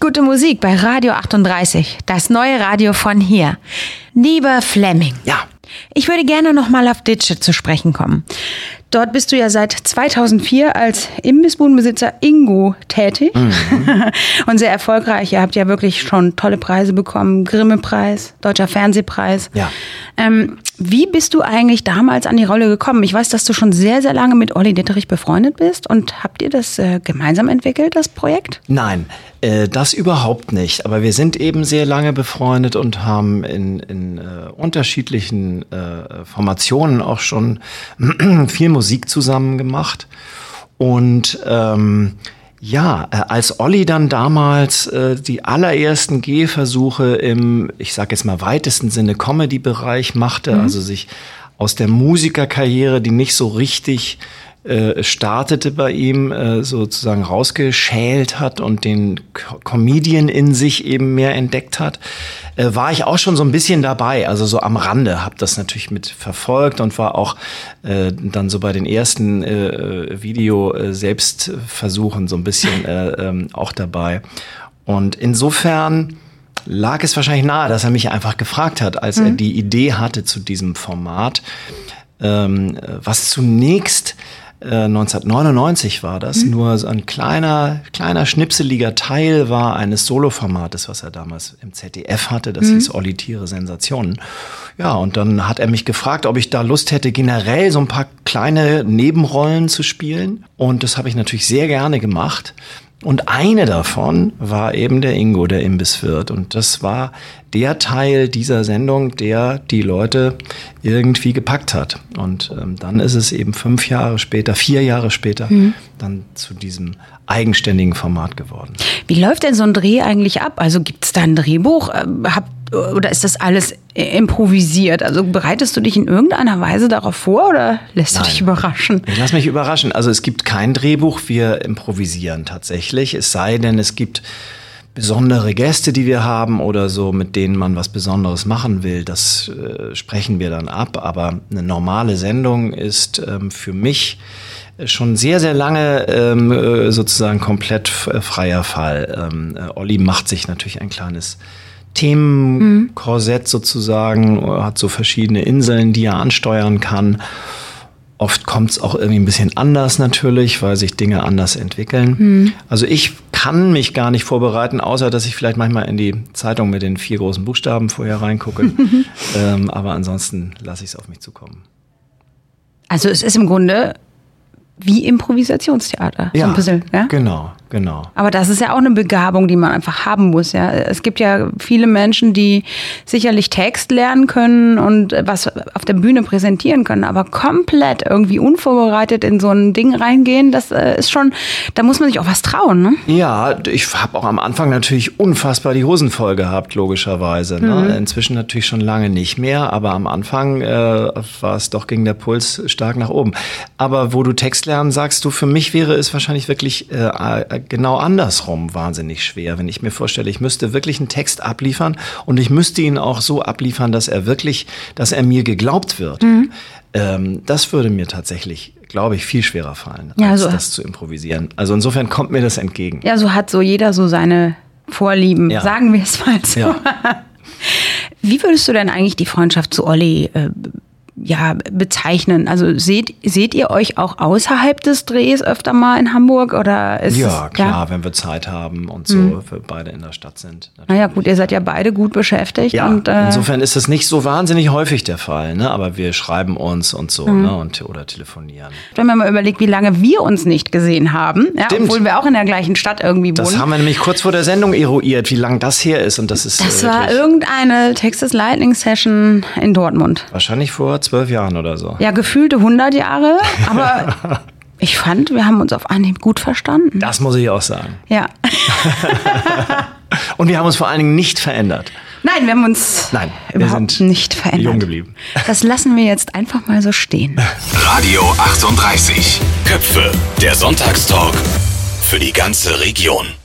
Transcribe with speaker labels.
Speaker 1: gute Musik bei Radio 38, das neue Radio von hier. Lieber Flemming.
Speaker 2: Ja.
Speaker 1: Ich würde gerne nochmal auf Ditsche zu sprechen kommen. Dort bist du ja seit 2004 als Imbissbudenbesitzer Ingo tätig und sehr erfolgreich. Ihr habt ja wirklich schon tolle Preise bekommen, Grimme-Preis, Deutscher Fernsehpreis.
Speaker 2: Ja.
Speaker 1: Wie bist du eigentlich damals an die Rolle gekommen? Ich weiß, dass du schon sehr, sehr lange mit Olli Ditterich befreundet bist. Und habt ihr das gemeinsam entwickelt, das Projekt?
Speaker 2: Nein, das überhaupt nicht. Aber wir sind eben sehr lange befreundet und haben in unterschiedlichen Formationen auch schon viel Musik zusammen gemacht. Und als Olli dann damals die allerersten Gehversuche im, ich sag jetzt mal weitesten Sinne, Comedy-Bereich machte, also sich aus der Musikerkarriere, die nicht so richtig startete bei ihm, sozusagen rausgeschält hat und den Comedian in sich eben mehr entdeckt hat, war ich auch schon so ein bisschen dabei, also so am Rande, habe das natürlich mit verfolgt und war auch dann so bei den ersten Video-Selbstversuchen so ein bisschen auch dabei. Und insofern lag es wahrscheinlich nahe, dass er mich einfach gefragt hat, als er die Idee hatte zu diesem Format, was zunächst 1999 war das, nur so ein kleiner schnipseliger Teil war eines Soloformates, was er damals im ZDF hatte, das hieß Olli Tiere Sensationen. Ja, und dann hat er mich gefragt, ob ich da Lust hätte, generell so ein paar kleine Nebenrollen zu spielen. Und das habe ich natürlich sehr gerne gemacht. Und eine davon war eben der Ingo, der Imbisswirt. Und das war der Teil dieser Sendung, der die Leute irgendwie gepackt hat. Und dann ist es eben 4 Jahre später, dann zu diesem eigenständigen Format geworden.
Speaker 1: Wie läuft denn so ein Dreh eigentlich ab? Also gibt es da ein Drehbuch? Oder ist das alles improvisiert? Also bereitest du dich in irgendeiner Weise darauf vor oder lässt du dich überraschen?
Speaker 2: Ich lass mich überraschen. Also es gibt kein Drehbuch, wir improvisieren tatsächlich. Es sei denn, es gibt besondere Gäste, die wir haben oder so, mit denen man was Besonderes machen will. Das sprechen wir dann ab. Aber eine normale Sendung ist für mich schon sehr, sehr lange sozusagen komplett freier Fall. Olli macht sich natürlich ein kleines Themenkorsett sozusagen, hat so verschiedene Inseln, die er ansteuern kann. Oft kommt es auch irgendwie ein bisschen anders natürlich, weil sich Dinge anders entwickeln. Also ich kann mich gar nicht vorbereiten, außer dass ich vielleicht manchmal in die Zeitung mit den 4 großen Buchstaben vorher reingucke. Aber ansonsten lasse ich es auf mich zukommen.
Speaker 1: Also es ist im Grunde wie Improvisationstheater.
Speaker 2: Ja,
Speaker 1: so ein bisschen, ja?
Speaker 2: Genau.
Speaker 1: Aber das ist ja auch eine Begabung, die man einfach haben muss. Ja? Es gibt ja viele Menschen, die sicherlich Text lernen können und was auf der Bühne präsentieren können, aber komplett irgendwie unvorbereitet in so ein Ding reingehen, das ist schon, da muss man sich auch was trauen. Ne?
Speaker 2: Ja, ich habe auch am Anfang natürlich unfassbar die Hosen voll gehabt, logischerweise. Ne? Inzwischen natürlich schon lange nicht mehr, aber am Anfang ging der Puls stark nach oben. Aber wo du Text lernen sagst du, für mich wäre es wahrscheinlich wirklich genau andersrum wahnsinnig schwer, wenn ich mir vorstelle, ich müsste wirklich einen Text abliefern und ich müsste ihn auch so abliefern, dass er mir geglaubt wird. Das würde mir tatsächlich, glaube ich, viel schwerer fallen, als das zu improvisieren. Also insofern kommt mir das entgegen. Ja,
Speaker 1: so hat so jeder so seine Vorlieben, sagen wir es mal so. Ja. Wie würdest du denn eigentlich die Freundschaft zu Olli bezeichnen? Also seht ihr euch auch außerhalb des Drehs öfter mal in Hamburg? Oder ist
Speaker 2: klar, wenn wir Zeit haben und so, wir beide in der Stadt sind.
Speaker 1: Naja gut, ihr seid ja beide gut beschäftigt.
Speaker 2: Ja,
Speaker 1: und,
Speaker 2: insofern ist das nicht so wahnsinnig häufig der Fall, ne? Aber wir schreiben uns und so, ne? Oder telefonieren.
Speaker 1: Wenn man mal überlegt, wie lange wir uns nicht gesehen haben, obwohl wir auch in der gleichen Stadt irgendwie wohnen.
Speaker 2: Das haben wir nämlich kurz vor der Sendung eruiert, wie lang das her ist. Und das
Speaker 1: war irgendeine Texas Lightning Session in Dortmund.
Speaker 2: Wahrscheinlich vor 12 Jahren oder so.
Speaker 1: Ja, gefühlte 100 Jahre, aber ich fand, wir haben uns auf Anhieb gut verstanden.
Speaker 2: Das muss ich auch sagen.
Speaker 1: Ja.
Speaker 2: Und wir haben uns vor allen Dingen nicht verändert.
Speaker 1: Nein, wir haben uns überhaupt nicht verändert.
Speaker 2: Jung geblieben.
Speaker 1: Das lassen wir jetzt einfach mal so stehen.
Speaker 3: Radio 38. Köpfe. Der Sonntagstalk für die ganze Region.